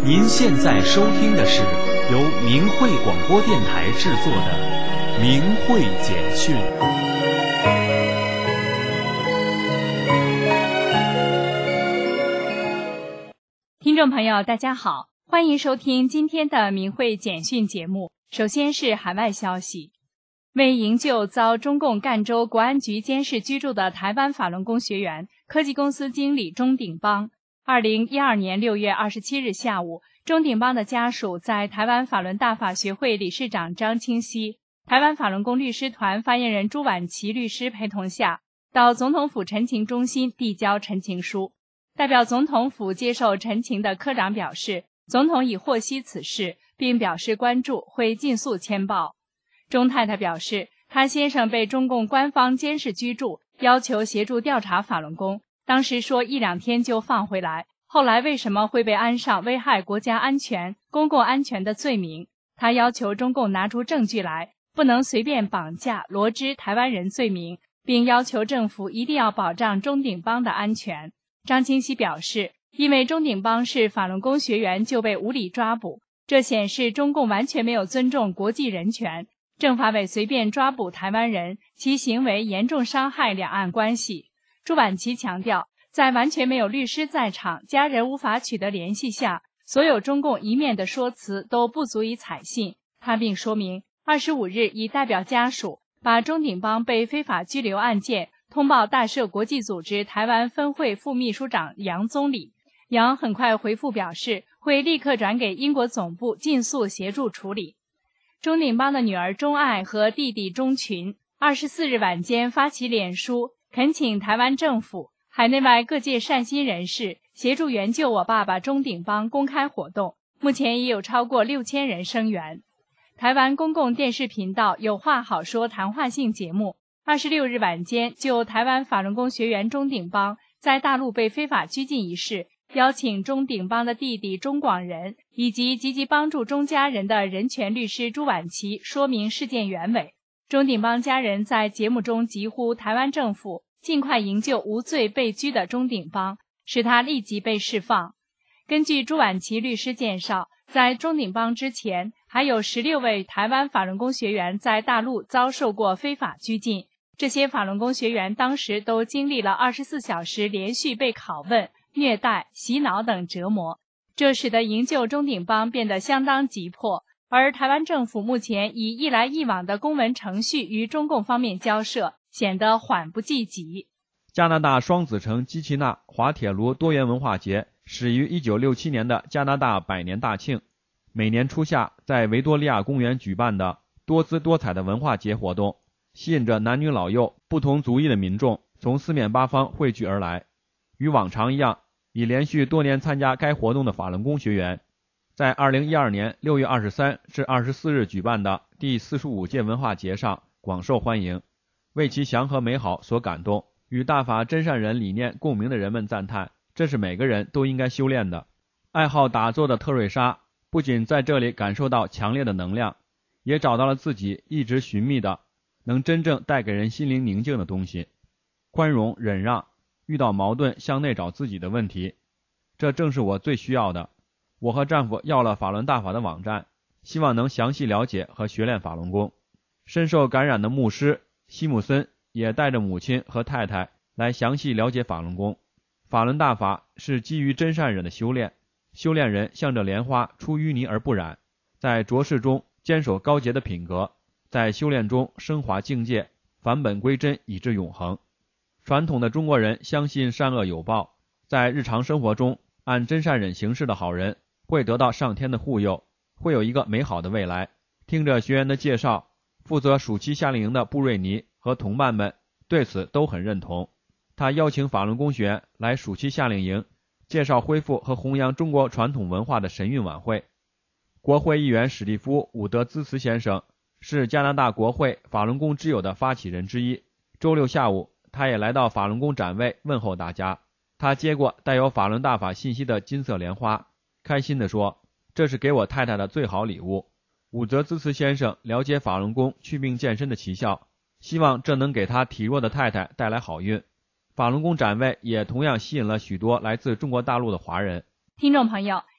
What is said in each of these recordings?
您现在收听的是由明慧广播电台制作的《明慧简讯》。 听众朋友，大家好，欢迎收听今天的明慧简讯节目。首先是海外消息。为营救遭中共赣州国安局监视居住的台湾法轮功学员，科技公司经理钟鼎邦2012年6月27日下午，钟鼎邦的家属在台湾法轮大法学会理事长张清熙、台湾法轮功律师团发言人朱婉琪律师陪同下，到总统府陈情中心递交陈情书。代表总统府接受陈情的科长表示，总统已获悉此事，并表示关注，会尽速签报。钟太太表示，她先生被中共官方监视居住，要求协助调查法轮功，当时说1-2天就放回来，后来为什么会被安上危害国家安全、公共安全的罪名？他要求中共拿出证据来，不能随便绑架罗织台湾人罪名，并要求政府一定要保障钟鼎邦的安全。张清熙表示，因为钟鼎邦是法轮功学员就被无理抓捕，这显示中共完全没有尊重国际人权，政法委随便抓捕台湾人，其行为严重伤害两岸关系。朱婉琪强调，在完全没有律师在场、家人无法取得联系下，所有中共一面的说辞都不足以采信。他并说明，25日已代表家属把钟鼎邦被非法拘留案件通报大社国际组织台湾分会副秘书长杨宗理。杨很快回复表示，会立刻转给英国总部尽速协助处理。钟鼎邦的女儿钟爱和弟弟钟群24日晚间发起脸书，恳请台湾政府、海内外各界善心人士协助援救我爸爸钟鼎邦公开活动，目前已有超过6000人声援。台湾公共电视频道有话好说谈话性节目26日晚间就台湾法轮功学员钟鼎邦在大陆被非法拘禁一事，邀请钟鼎邦的弟弟钟广仁以及积极帮助钟家人的人权律师朱婉琪说明事件原委。钟鼎邦家人在节目中疾呼台湾政府尽快营救无罪被拘的钟鼎邦，使他立即被释放。根据朱婉琪律师介绍，在钟鼎邦之前，还有16位台湾法轮功学员在大陆遭受过非法拘禁，这些法轮功学员当时都经历了24小时连续被拷问、虐待、洗脑等折磨，这使得营救钟鼎邦变得相当急迫。而台湾政府目前以一来一往的公文程序与中共方面交涉，显得缓不济急。 加拿大双子城基奇纳滑铁卢多元文化节始于1967年的加拿大100年大庆，每年初夏在维多利亚公园举办的多姿多彩的文化节活动，吸引着男女老幼不同族裔的民众从四面八方汇聚而来。与往常一样，已连续多年参加该活动的法轮功学员，在2012年6月23至24日举办的第45届文化节上广受欢迎，为其祥和美好所感动。与大法真善人理念共鸣的人们赞叹，这是每个人都应该修炼的。爱好打坐的特瑞莎不仅在这里感受到强烈的能量，也找到了自己一直寻觅的能真正带给人心灵宁静的东西。宽容忍让，遇到矛盾向内找自己的问题，这正是我最需要的。我和丈夫要了法轮大法的网站，希望能详细了解和学练法轮功。深受感染的牧师西姆森也带着母亲和太太来详细了解法轮功。法轮大法是基于真善忍的修炼，修炼人向着莲花出淤泥而不染，在浊世中坚守高洁的品格，在修炼中升华境界，返本归真以至永恒。传统的中国人相信善恶有报，在日常生活中按真善忍行事的好人会得到上天的护佑，会有一个美好的未来。听着学员的介绍，负责暑期夏令营的布瑞尼和同伴们对此都很认同。他邀请法轮功学员来暑期夏令营，介绍恢复和弘扬中国传统文化的神韵晚会。国会议员史蒂夫·伍德兹茨先生是加拿大国会法轮功之友的发起人之一。周六下午，他也来到法轮功展位问候大家。他接过带有法轮大法信息的金色莲花，开心地说，这是给我太太的最好礼物。伍德兹茨先生了解法轮功祛病健身的奇效，希望这能给他体弱的太太带来好运。法轮功展位也同样吸引了许多来自中国大陆的华人。 听众朋友，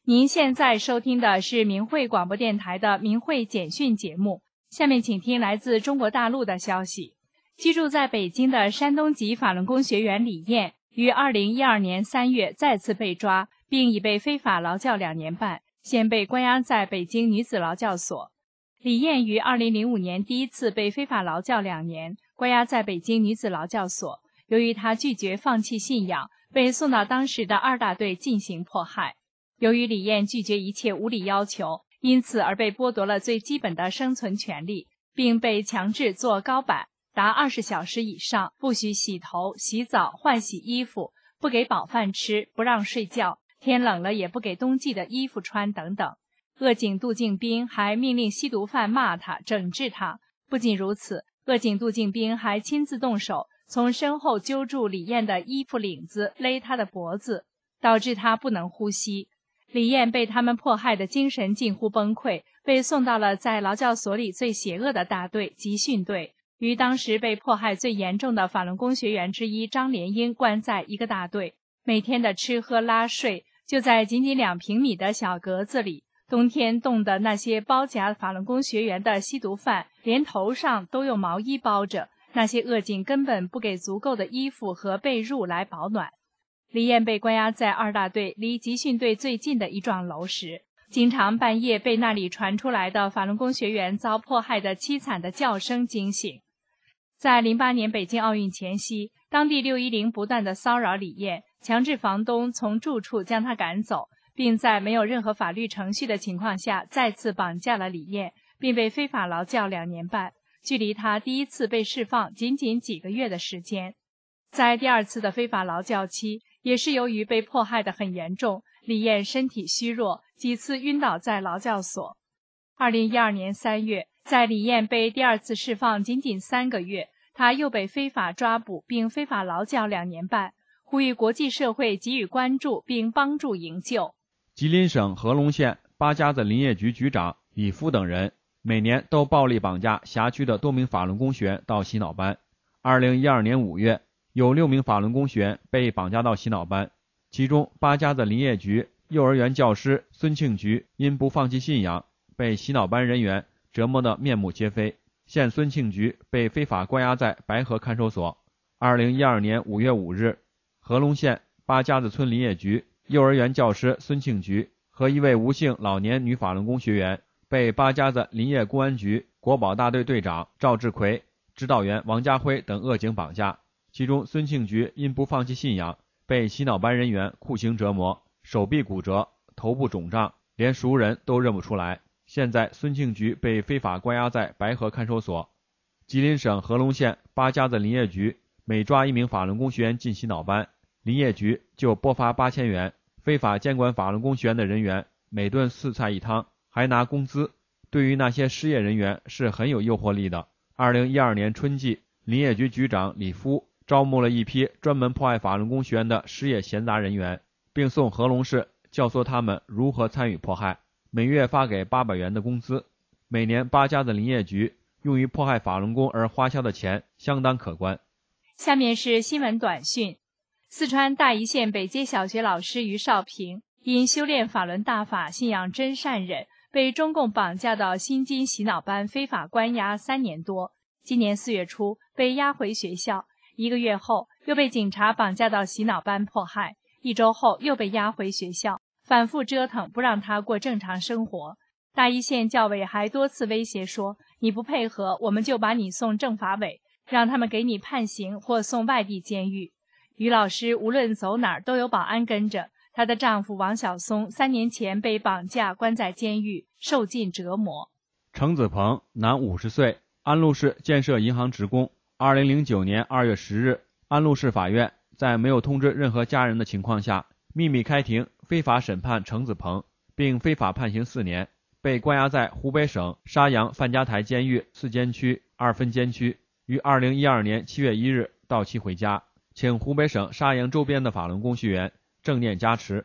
您现在收听的是明慧广播电台的明慧简讯节目。下面请听来自中国大陆的消息。居住在北京的山东籍法轮功学员李艳于2012年3月再次被抓，并已被非法劳教2年半，现被关押在北京女子劳教所。李艳于2005年第一次被非法劳教2年，关押在北京女子劳教所。由于她拒绝放弃信仰，被送到当时的2大队进行迫害。由于李艳拒绝一切无理要求，因此而被剥夺了最基本的生存权利，并被强制坐高板达20小时以上，不许洗头、洗澡、换洗衣服，不给饱饭吃，不让睡觉，天冷了也不给冬季的衣服穿等等。恶警杜敬兵还命令吸毒犯骂他、整治他。不仅如此，恶警杜敬兵还亲自动手，从身后揪住李艳的衣服领子，勒她的脖子，导致她不能呼吸。李艳被他们迫害的精神近乎崩溃，被送到了在劳教所里最邪恶的大队集训队，与当时被迫害最严重的法轮功学员之一张连英关在一个大队，每天的吃喝拉睡就在仅仅2平米的小格子里。冬天冻的那些包夹法轮功学员的吸毒犯连头上都用毛衣包着，那些恶警根本不给足够的衣服和被褥来保暖。李艳被关押在2大队离集训队最近的一幢楼时，经常半夜被那里传出来的法轮功学员遭迫害的凄惨的叫声惊醒。在08年北京奥运前夕，当地610不断地骚扰李艳，强制房东从住处将她赶走，并在没有任何法律程序的情况下再次绑架了李艳，并被非法劳教2年半，距离她第一次被释放仅仅几个月的时间。在第2次的非法劳教期，也是由于被迫害得很严重，李艳身体虚弱，几次晕倒在劳教所。2012年3月，在李艳被第2次释放仅仅3个月，她又被非法抓捕并非法劳教2年半，呼吁国际社会给予关注并帮助营救。 吉林省合隆县八家子林业局局长李夫等人每年都暴力绑架辖区的多名法轮功学员到洗脑班。2012年5月，有6名法轮功学员被绑架到洗脑班，其中八家子林业局幼儿园教师孙庆菊因不放弃信仰，被洗脑班人员折磨得面目皆非，现孙庆菊被非法关押在白河看守所。2012年5月5日，合隆县八家子村林业局幼儿园教师孙庆菊和一位吴姓老年女法轮功学员被八家子林业公安局国保大队队长赵志奎、指导员王家辉等恶警绑架，其中孙庆菊因不放弃信仰，被洗脑班人员酷刑折磨，手臂骨折，头部肿胀，连熟人都认不出来。现在孙庆菊被非法关押在白河看守所。吉林省合隆县八家子林业局每抓1名法轮功学员进洗脑班，林业局就拨发8000元，非法监管法轮功学员的人员每顿4菜1汤，还拿工资，对于那些失业人员是很有诱惑力的。2012年春季，林业局局长李夫招募了一批专门迫害法轮功学员的失业闲杂人员，并送合隆市教唆他们如何参与迫害，每月发给800元的工资。每年八家子林业局用于迫害法轮功而花销的钱相当可观。 下面是新闻短讯。四川大邑县北街小学老师于少平因修炼法轮大法，信仰真善忍，被中共绑架到新津洗脑班非法关押3年多。今年4月初被押回学校，1个月后又被警察绑架到洗脑班迫害，1周后又被押回学校，反复折腾，不让他过正常生活。大邑县教委还多次威胁说，你不配合，我们就把你送政法委，让他们给你判刑或送外地监狱。于老师无论走哪儿都有保安跟着，她的丈夫王晓松3年前被绑架关在监狱，受尽折磨。 程子鹏，男50岁，安陆市建设银行职工。2009年2月10日，安陆市法院在没有通知任何家人的情况下，秘密开庭非法审判程子鹏，并非法判刑4年，被关押在湖北省沙洋范家台监狱4监区2分监区，于2012年7月1日到期回家，请湖北省沙洋周边的法轮功学员正念加持。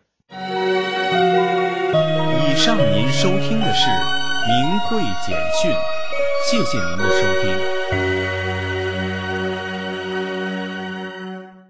以上您收听的是明慧简讯，谢谢您的收听。